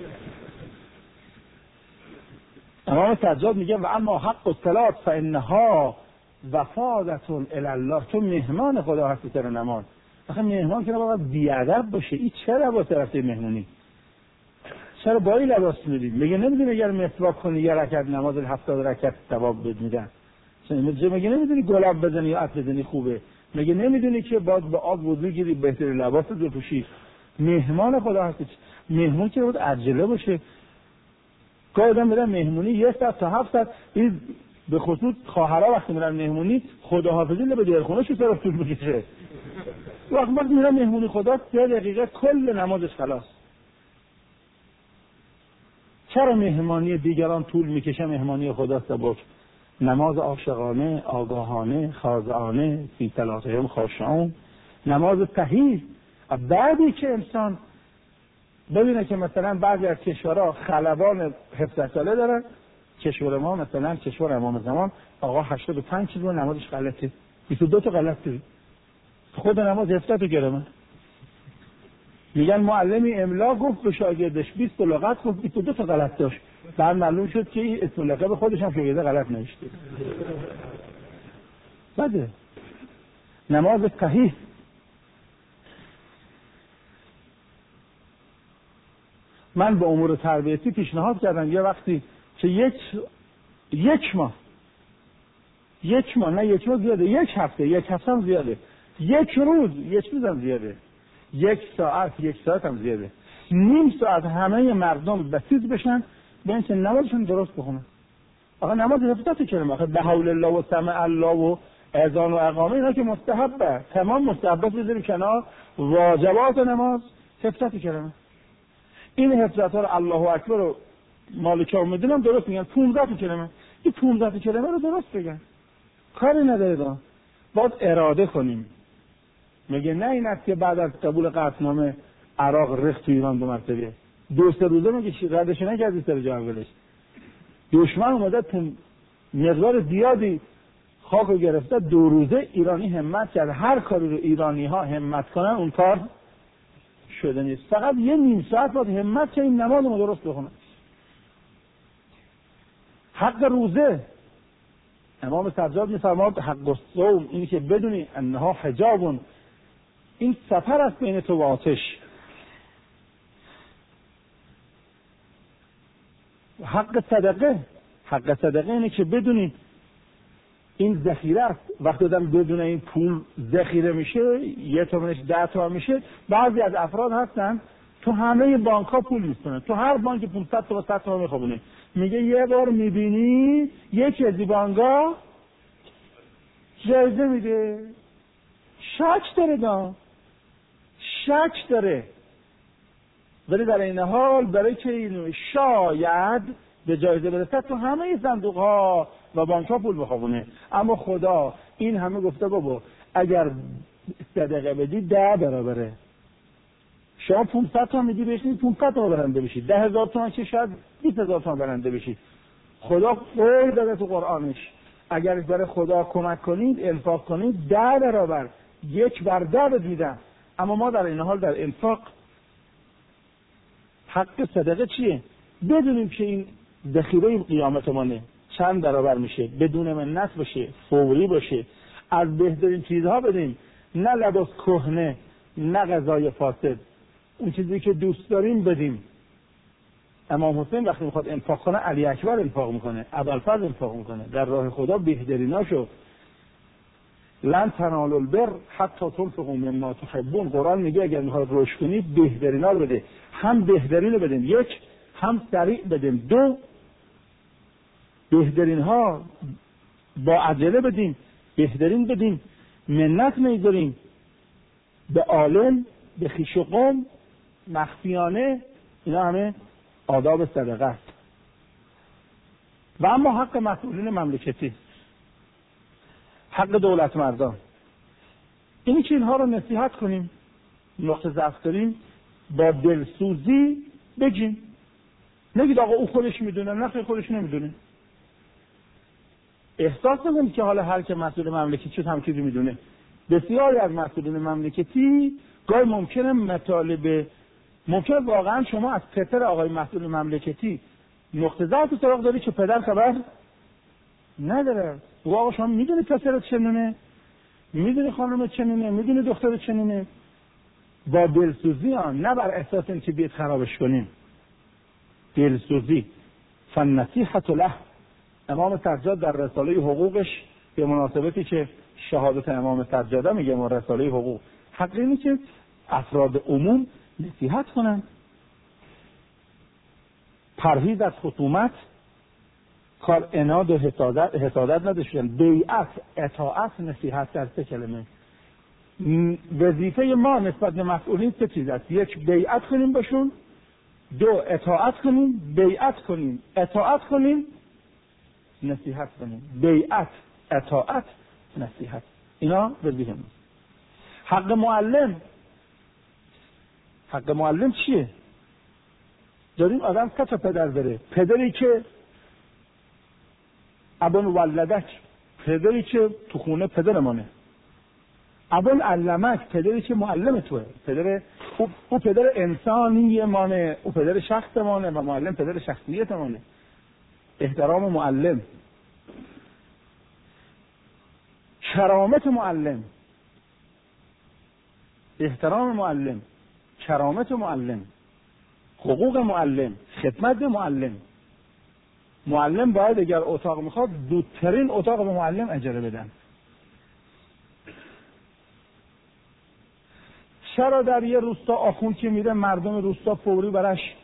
S1: امام سجاد میگه و اما حق الصلات فانها وفادة الی الله. تو مهمان خدا هستی سر نماز. آخه مهمان که باید بیادب باشه. این چه لباس رفته مهمونی؟ چرا با این لباس میدید؟ میگه نمیدونی اگر مسواک کنی یه رکعت نماز 70 رکعت ثواب بهت میدن. میگه نمیدونی گلاب بزنی یا عطر بزنی خوبه. میگه نمیدونی که باید به آب وضو گیری بهترین لباس رو بپوشی. مهمان خدا هستی. مهمون که باید عجله باشه. گاهی آدم میرن مهمونی 1 ساعت تا 7 ساعت. این به خصوص خواهرها وقتی میرن مهمونی خداحافظی به دیرخونه چه طرف طول میکشه. وقتی میرن مهمونی خدا 3 دقیقه کل نمازش خلاص. چرا مهمانی دیگران طول میکشه مهمانی خدا سبک؟ نماز عاشقانه، آگاهانه، خاضعانه، فی صلاتهم خاشعون، نماز تحیید. بعدی که انسان ببینه که مثلا بعضی از کشورها خلبان 17 ساله دارن، کشور ما مثلا کشور امام زمان آقا 85 کیلو نمازش غلطه، 22 تا غلط داره، خود نماز 17 تا گرمه. میگن معلمی املا گفت به شاگردش 20 لغت گفت 22 تا غلط داشت. بعد معلوم شد که این اسم لقب خودش هم شاگرده غلط نوشته. بده نماز صحیح. من به امور تربیتی پیشنهاد کردم یه وقتی که یک ماه نه یک ماه زیاده، یک هفته هم زیاده، یک روز هم زیاده، 1 ساعت هم زیاده، نیم ساعت همه مردم بسیط بشن به اینکه نمازشون درست بخونن. آقا نماز 17 کلمه، آقا به حول الله و سمع الله و اذان و اقامه اینا که مستحبه، تمام مستحبات بذاریم کنار، واجبات نماز 17 کلمه. این 17 رو الله اکبر رو مالک اومدین هم درست میگن 15 کلمه. این 15 کلمه رو درست بگن، کاری نداره دا. باید اراده کنیم. میگه نه این است که بعد از قبول قطعنامه عراق ریخت تو ایران 2 مرتبه 2-3 روزه میگه ردش نکردی سر جا اولش. دشمن اومده تو مقدار زیادی خاک رو گرفته، 2 روزه ایرانی همت کرد هر کاری رو ایرانی ها همت کنن اون کار شده نیست. فقط یه نیم ساعت باید همت که این نماز رو درست بخونه. حق روزه امام سجاد میفرماد حق الصوم اینی که بدونی انها حجابون، این سفر است بین تو و آتش. حق صدقه اینه که بدونی این ذخیره است. وقتی آدم بدون این پول ذخیره میشه 1 تومنش 10 تومن میشه. بعضی از افراد هستن تو همه بانک ها پول میکنن، تو هر بانک 500 تا 100 تومن میخوابونه. میگه یه بار میبینی یکی از بانک‌ها جایزه میده. شک داره ولی در این حال برای که اینو شاید به جایزه برسه تو همه صندوق ها و بانک ها پول بخوابونه. اما خدا این همه گفته بابا اگر صدقه بدی 10 برابره. شما 500 تومن میدی بهش 500 تومن برنده بشی، 10,000 تومن که شاید 20,000 تومن برنده بشی. خدا قول داده تو قرآنش اگر برای خدا کمک کنید انفاق کنید 10 برابر 1 بر 10 میدن. اما ما در این حال در انفاق حق صدقه چیه؟ بدونیم که این ذخیره قیامت مانه چند برابر میشه، بدون منت باشه، فوری باشه، از بهترین چیزها بدیم، نه لباس کهنه، نه غذای فاسد، اون چیزی که دوست داریم بدیم. امام حسین وقتی میخواد انفاق کنه علی اکبر انفاق میکنه، ابوالفضل انفاق میکنه در راه خدا. بهتریناشو لن تنالوا البر حتی تنفقوا مما تحبون. قرآن میگه اگر میخواد رشد کنید بهترینا رو بده، هم بهترین رو بدیم، 1 هم سریع بدیم، 2 بهترین ها با عجله بدیم، بهترین بدیم، منت نمیذاریم به عالم، به خویش و قوم، مخفیانه. اینا همه آداب صدقه است. و اما حق مسئولین مملکتی، حق دولت مردان، اینی که اینها رو نصیحت کنیم، نقطه ضعف داریم با دلسوزی بگیم. نگید آقا او خودش میدونه، نه خودش نمیدونه. احساس نکنید که حالا هر که مسئول مملکتی شد هم چیزی میدونه. بسیاری از مسئولین مملکتی گاهی ممکنه واقعا شما از پدر آقای مسئول مملکتی نقطه ضعف سراغ داری که پدر خبر نداره. آقا شما میدونی پسرت چنونه، میدونی خانمت چنونه، میدونی دخترت چنونه، با دلسوزی نه بر اساس اینکه بیت خرابش کنیم. دلسوزی فالنصیحة له. امام سجاد در رساله حقوقش به مناسبتی که شهادت امام سجاده میگه ما رساله حقوق، حق اینه که افراد عموم نصیحت کنن، پرهیز از خصومت، کار عناد و حسادت نداشتن، بیعت، اطاعت، نصیحت در سه کلمه. وظیفه ما نسبت به مسئولین سه چیز است: یک، بیعت کنیم باشون، دو، اطاعت کنیم، بیعت کنیم، اطاعت کنیم، نصیحت کنیم. بیعت، اطاعت، نصیحت، اینا وظیفه ما. حق معلم چیه؟ داریم آدم سه تا پدر داره. پدری که ابن ولدک، پدری که تو خونه پدرمانه. ابن علمک، پدری که معلم توه. او پدر انسانی مانه، او پدر شخص مانه و معلم پدر شخصیت مانه. احترام معلم، کرامت معلم، احترام معلم، کرامت معلم، حقوق معلم، خدمت معلم. معلم باید اگر اتاق میخواد زودترین اتاق به معلم اجاره بدن. چرا در یه روستا آخوند که میره مردم روستا فوری برش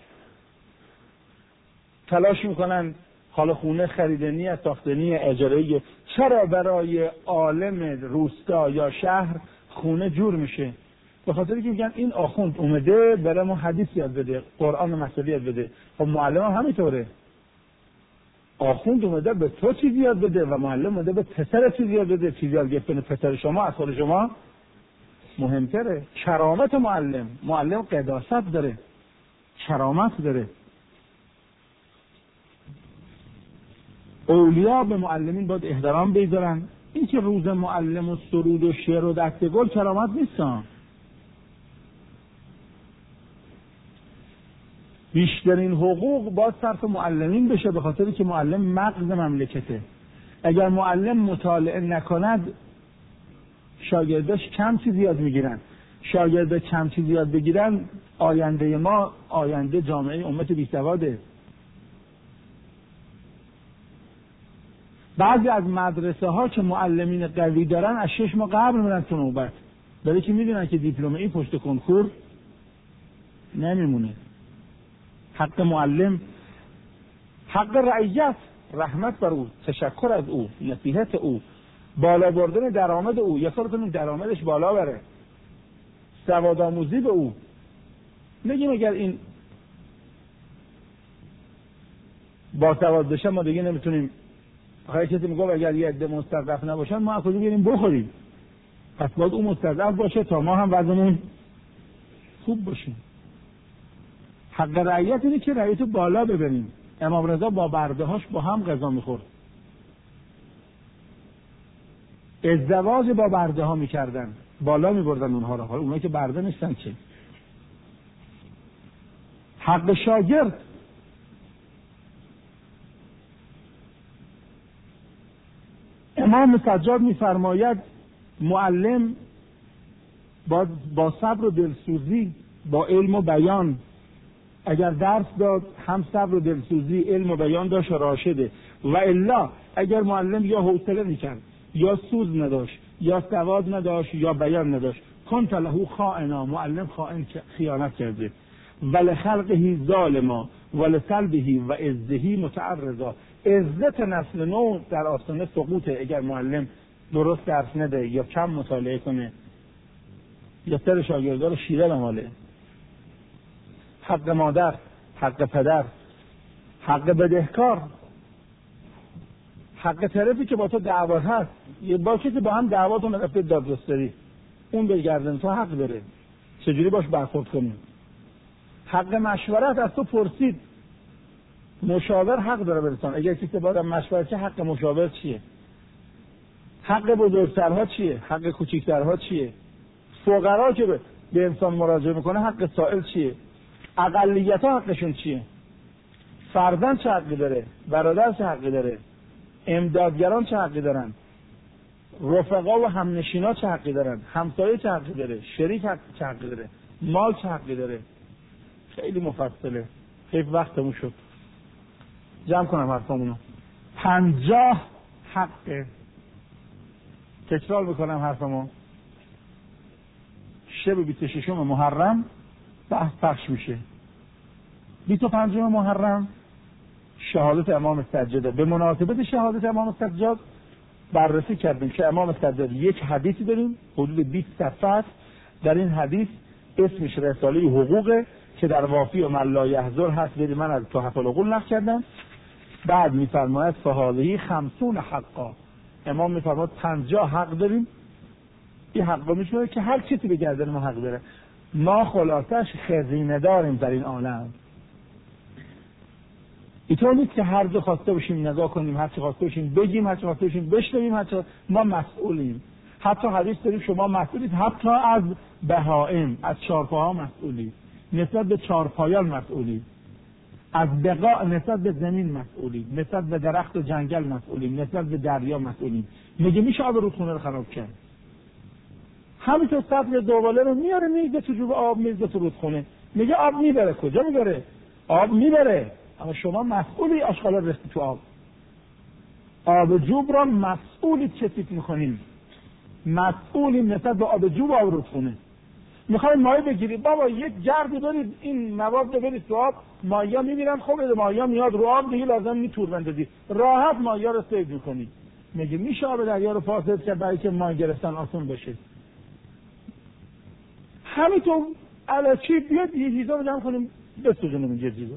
S1: تلاش میکنن حالا خونه خریدنی، ساختنی، اجاره‌ای؟ چرا برای عالم روستا یا شهر خونه جور میشه؟ به خاطری که میگن این آخوند اومده برای ما حدیث یاد بده، قرآن و مسئله یاد بده. خب معلم هم همینطوره. آخوند اومده به تو چیزی یاد بده و معلم اومده به پسر چیزی یاد بده. چیزی یاد گرفتن پسر شما از خود شما مهمتره. کرامت معلم قداست داره، کرامت داره. اولیا به معلمین باید احترام بذارن. این که روز معلم و سرود و شعر و دستگل کرامت نیستن. بیشترین حقوق باید صرف معلمین بشه، به خاطری که معلم مغز مملکته. اگر معلم مطالعه نکند شاگرداش کم چیز یاد میگیرن. شاگردا کم چیز یاد بگیرن، آینده ما، آینده جامعه امت بی‌سواده. بعضی از مدرسه ها که معلمین قوی دارن از 6 ماه قبل میرن تو نوبت، برای که میدونن که دیپلم این پشت کنکور نمیمونه. حق معلم، حق رعیت، رحمت بر او، تشکر از او، نصیحت او، بالا بردن درآمد او، یا کارتون درآمدش بالا بره، سواد آموزی به او. نگیم اگر این با سواد بشه ما دیگه نمیتونیم. آخه کسی میگه اگر یه عده مستضعف نباشن ما از کجا بریم بخوریم؟ پس باید اون مستضعف باشه تا ما هم وضعمون خوب باشیم. حق رعیت اینه که رعیت بالا ببریم. امام رضا با برده‌هاش با هم غذا میخورد. ازدواج با برده ها میکردن، بالا میبردن اونها رو. حالا اونها که برده نیستن چه؟ حق شاگرد، امام سجاد میفرماید معلم با صبر و دلسوزی، با علم و بیان، اگر درس داد هم صبر و دلسوزی، علم و بیان داشت راشده. و الا اگر معلم یا حوصله میکرد یا سوز نداشت یا سواد نداشت یا بیان نداشت، کنت له خائنا، معلم خائن، خیانت کرده. ولخلقه ظالما ولسلبه و عزه متعرضا، عزت نسل نو در آستانه سقوطه اگر معلم درست درس نده یا کم مطالعه کنه یا سر شاگردا رو شیره بماله. حق مادر، حق پدر، حق بدهکار، حق طرفی که با تو دعوا هست، یه با کسی با هم دعواتون رفته دادگستری، اون بگردن تو حق داره، چجوری باش برخورد کنیم. حق مشورت از تو پرسید، مشاور حق داره برسان. اگر کسی باید مشورت چه، حق مشاور چیه؟ حق بزرگترها چیه؟ حق کوچیکترها چیه؟ فقرا که به انسان مراجعه میکنه حق سائل چیه؟ اقلیت ها حقشون چیه؟ فرزند چه حقی داره؟ برادر چه حقی داره؟ امدادگران چه حقی دارن؟ رفقا و همنشینا چه حقی دارن؟ همسایه چه حقی داره؟ شریک چه حقی داره؟ مال چه حقی داره؟ خیلی مفصله، خیلی وقتمون شد. جمع کنم حرفامونو. 50 حقه. تکرار بکنم حرفمو. شب 26 محرم بحث پخش میشه. 25 محرم شهادت امام سجاده. به مناسبت شهادت امام سجاد بررسی کردیم که امام سجاد یک حدیثی داریم حدود 20 صفحه است. در این حدیث اسمش رساله حقوقه که در وافی و من لا یحضر هست. بریم من از تحف العقول نقل کردم. بعد میفرماید فهذه 50 حقا. امام میفرماید 50 حق داریم. این حقا میشه که هر کسی به گردن ما حق داره. ما خلاصش خزینه داریم در این عالم. اینطور نیست که هر جا خواسته باشیم نگاه کنیم، هر چی خواسته باشیم بگیم، هر چی خواسته باشیم بشنویم، ما مسئولیم. حتی حدیث داریم شما مسئولید، حتی از بهائم، از چارپاها مسئولید، نسبت به چارپایان مسئولید، از بقاء نسبت به زمین مسئولید، نسبت به درخت و جنگل مسئولیم، نسبت به دریا مسئولیم. میگه میشه آب رودخونه رو خراب کرد؟ همینطور سطح دوباره رو میاره میگه تو جوب آب میزه تو رودخونه. میگه آب میبره. کجا میبره؟ آب میبره، اما شما مسئولی آشغالا رسید تو آب. آب جوب را مسئولی چسیت میکنیم، مسئولیم نسبت به آب جوب و آب رودخونه. میخواید مایه بگیرید، بابا یک جردی برید این مواد برید تو آب، ماهیا میمیرن. خب ماهیا میاد رو آب دیگه لازم نیست تور بندازید، راحت ماهیا رو سیو میکنید. میگه میشه آب دریا رو فاسد کرد برای که ماهی گرفتن آسان بشه؟ همینطور الکی بیاد یه چیزا رو جمع کنیم بسوزونیم یه چیزا.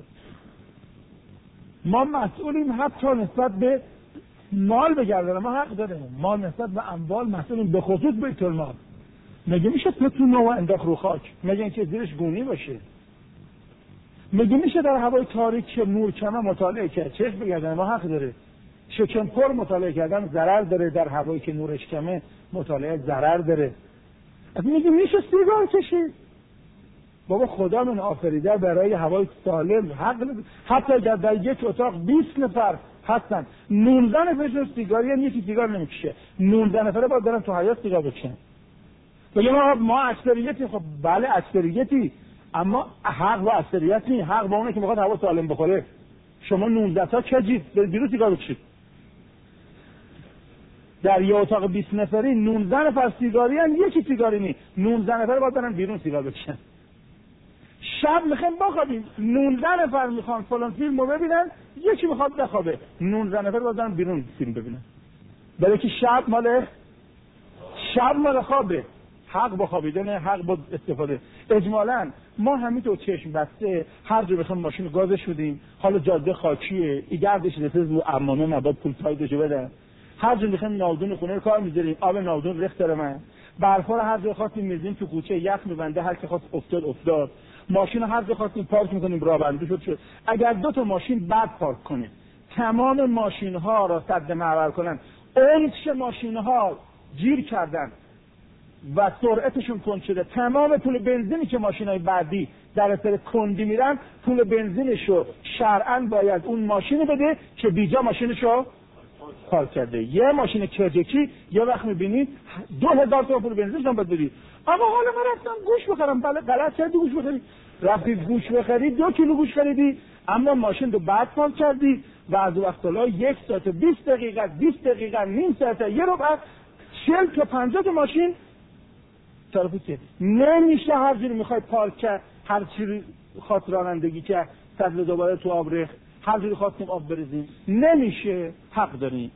S1: ما مسئولیم حتی نسبت به مال بگردن ما حق داریم. ما نسبت به اموال مسئولیم، به خصوص بیت المال. مگه میشه تو نو انداخت رو خاک؟ مگه اینکه زیرش گونی باشه؟ مگه میشه در هوای تاریک که نور کمه مطالعه کرد؟ چشم بگردن ما حق داره. شکم پر مطالعه کردن ضرر داره، در هوایی که نورش کمه مطالعه ضرر داره. از میگه میشه سیگار کشید؟ بابا خدا من آفریده برای هوای سالم حق. حتی اگر در یک اتاق 20 نفر هستن 19 نفرشون سیگاری هم یکی سیگار نمیکشه، 19 نفره باید برن تو حیاط سیگار بکشن. بگه ما اکثریتی. خب بله اکثریتی، اما حق با اکثریت نیست. حق با اونه که میخواد هوا سالم بخوره. شما 19 تا کجید برید بیرون سیگار بکشید. در یه اتاق 20 نفری 19 نفر سیگاری هم یکی سیگاری نیست، 19 نفر باید برن بیرون سیگار بکشن. شب میخوایم بخوابیم، 19 نفر میخوان فلان فیلمو ببینن، یکی میخواد بخوابه، 19 نفر باید برن بیرون فیلم ببینن. برای که شب مال خوابه. حق با خوابیدن، حق با استفاده. اجمالاً ما همینطور چشم بسته هر جا بخوام ماشین گازش بدیم، حالا جاده خاکیه، ایگردش رسید رو ارمانه نباید پول تاییدشو بدن. هر جا میخوایم ناودون خونه رو کار میذاریم، آب ناودون ریخت داره من. برفا رو هر جا خواستیم میذاریم تو کوچه، یخ میبنده، هر کی خواست افتاد. ماشین رو هر جا خواستیم پارک میکنیم، راه بندی شد. اگر 2 تا ماشین بعد پارک کنیم، تمام ماشین ها را سد معبر کنن، اون چه ماشین ها گیر کردن و سرعتشون کند شده، تمام پول بنزینی که ماشینای بعدی در اثر کندی میرن، پول بنزینشو شرعاً باید اون ماشین بده که بیجا ماشینشو پارک کرده. یه ماشین کجکی یه وقت میبینید 2000 تا پول بنزینش هم باید بدید. اما حالا من رفتم گوش بخرم، بله غلط کردی گوش بخری. رفتی گوش بخری 2 کیلو گوش خریدی، اما ماشین رو بعد پارک کردی و از وقتالا 1 ساعت 20 دقیقه 20 دقیقه نیم ساعت یه ربع 40 تا 50 تا ماشین طرفی که نمیشه هر جوری میخوای پارک کرد، هر چیزی خاطر رانندگی کرد، سطل دوباره تو آب ریخت، هر جوری خواستیم آب بریزیم، نمیشه. حق داریم.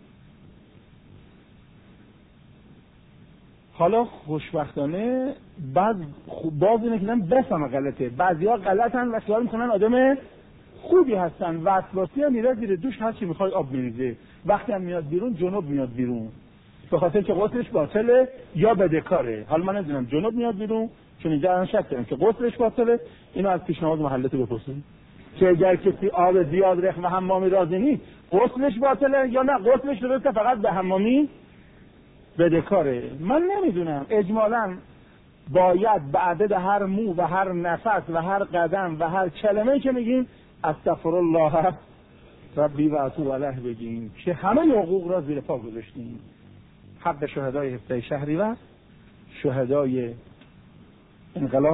S1: حالا خوشبختانه باز اینه که من بفهمم غلطه. بعضیا غلطن و خیال میکنن آدم خوبی هستن، وسواسی هم میره زیر دوش، هر چی میخوای آب میریزه. وقتی هم میاد بیرون جنوب میاد بیرون، به خاطر که غسلش باطله یا بدهکاره. حالا من نمیدونم جنوب میاد بیرون چون اینجا الان شک دارم که غسلش باطله. اینو از پیشنهاد محلت بپرسید که اگر کسی آب زیاد ریخت و حمامی راضی نیست غسلش باطله یا نه غسلش درسته فقط به حمامی بدهکاره. من نمیدونم. اجمالاً باید به عدد هر مو و هر نفس و هر قدم و هر کلمه‌ای که میگیم استغفرالله ربی و اتوب الیه بگیم که همه حقوق را زیر پا گذاشتیم. حق شهدای 17 شهریور، شهدای انقلاب،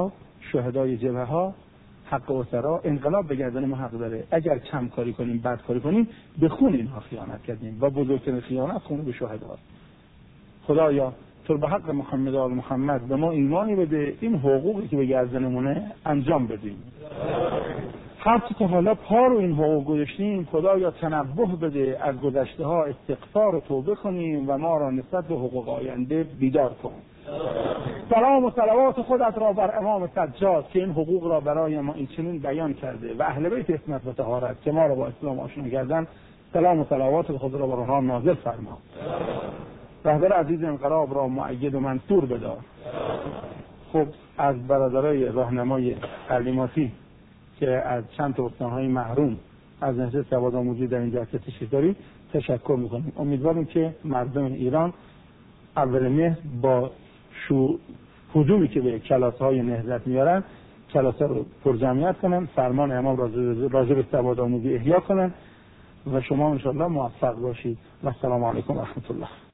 S1: شهدای جبهه ها حق اسرا انقلاب به گردن ما حق داره. اگر کم کاری کنیم، بد کاری کنیم، به خون اینها خیانت کردیم و بزرگترین خیانت خون به شهدا. خدایا تو به حق محمد آل محمد به ما ایمانی بده، این حقوقی که به گردنمونه انجام بدیم. هر چی که حالا پا رو این حقوق گذاشتیم، خدایا تنبه بده، از گذشته ها استغفار و توبه کنیم و ما را نسبت به حقوق آینده بیدار کن. سلام و صلوات خودت را بر امام سجاد که این حقوق را برای ما این چنین بیان کرده و اهل بیت عصمت و طهارت که ما را با اسلام آشنا کردند، سلام و صلوات خود را بر آنها نازل فرما. رهبر عزیز انقلاب را مؤید و منصور بدار. خب از برادرای راهنمای تعلیماتی که از چند تا استان‌های محروم از نشست سواد آموزی در این جلسه تشریف دارید تشکر می‌کنیم. امیدواریم که مردم ایران اول مهر با هجومی که به کلاس‌های نهضت میارن کلاس‌ها رو پرجمعیت کنن، فرمان امام راجع به سواد آموزی احیا کنن و شما انشاءالله موفق باشید و السلام علیکم و رحمت الله.